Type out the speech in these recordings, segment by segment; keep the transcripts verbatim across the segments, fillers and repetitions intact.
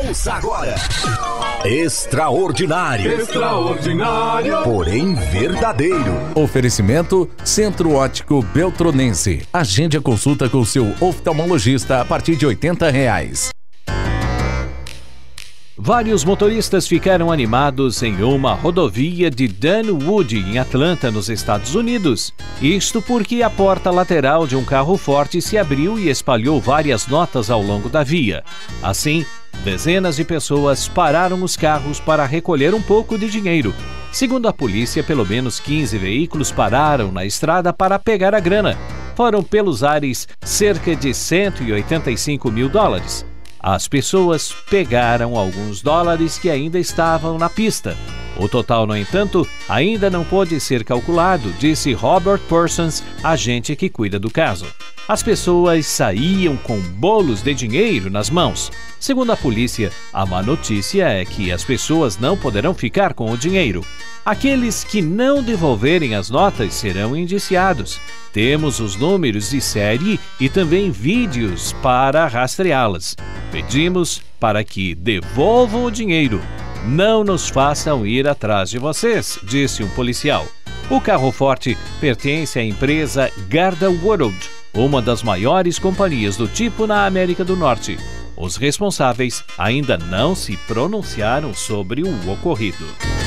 Ouça agora. Extraordinário. Extraordinário. Porém verdadeiro. Oferecimento Centro Óptico Beltronense. Agende a consulta com seu oftalmologista a partir de oitenta reais. Vários motoristas ficaram animados em uma rodovia de Dunwoody, em Atlanta, nos Estados Unidos. Isto porque a porta lateral de um carro forte se abriu e espalhou várias notas ao longo da via. Assim, dezenas de pessoas pararam os carros para recolher um pouco de dinheiro. Segundo a polícia, pelo menos quinze veículos pararam na estrada para pegar a grana. Foram pelos ares cerca de cento e oitenta e cinco mil dólares. As pessoas pegaram alguns dólares que ainda estavam na pista. O total, no entanto, ainda não pôde ser calculado, disse Robert Parsons, agente que cuida do caso. As pessoas saíam com bolos de dinheiro nas mãos. Segundo a polícia, a má notícia é que as pessoas não poderão ficar com o dinheiro. Aqueles que não devolverem as notas serão indiciados. Temos os números de série e também vídeos para rastreá-las. Pedimos para que devolvam o dinheiro. Não nos façam ir atrás de vocês, disse um policial. O carro forte pertence à empresa Garda World, uma das maiores companhias do tipo na América do Norte. Os responsáveis ainda não se pronunciaram sobre o ocorrido.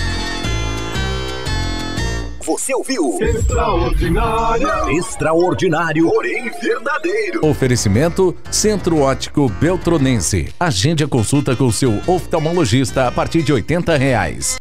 Você ouviu? Extraordinário. Extraordinário, porém verdadeiro. Oferecimento Centro Óptico Beltronense. Agende a consulta com seu oftalmologista a partir de oitenta reais.